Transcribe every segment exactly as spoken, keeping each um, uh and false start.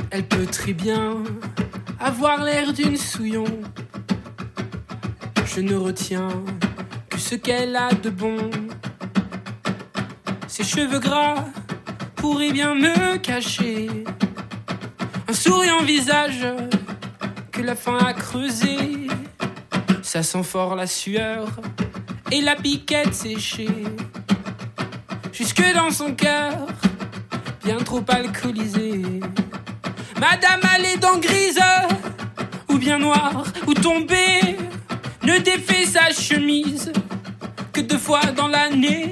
Elle peut très bien avoir l'air d'une souillon. Je ne retiens que ce qu'elle a de bon. Ses cheveux gras pourraient bien me cacher un souriant visage que la faim a creusé. Ça sent fort la sueur et la piquette séchée jusque dans son cœur, bien trop alcoolisé. Madame a les dents grises, ou bien noires, ou tombées, ne défait sa chemise que deux fois dans l'année.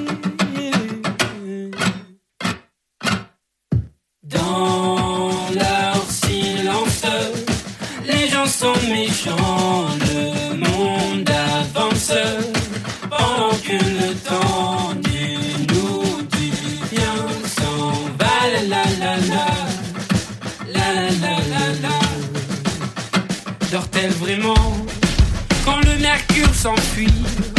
Dans leur silence, les gens sont méchants, le monde avance, pendant que le temps du nous, du bien s'en va, la la la la. La la la la la. Dort-elle vraiment quand le mercure s'enfuit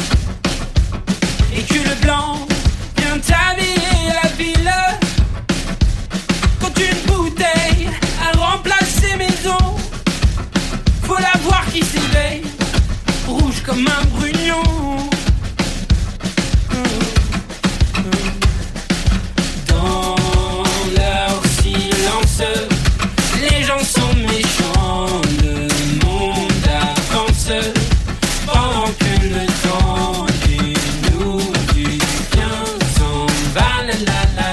et que le blanc vient habiller la ville? Quand une bouteille a remplacé maison, faut la voir qui s'éveille, rouge comme un brugnon. Dans leur silence, les gens sont méchants, le monde avance, pendant que le temps du nous, du bien s'en va, la la la.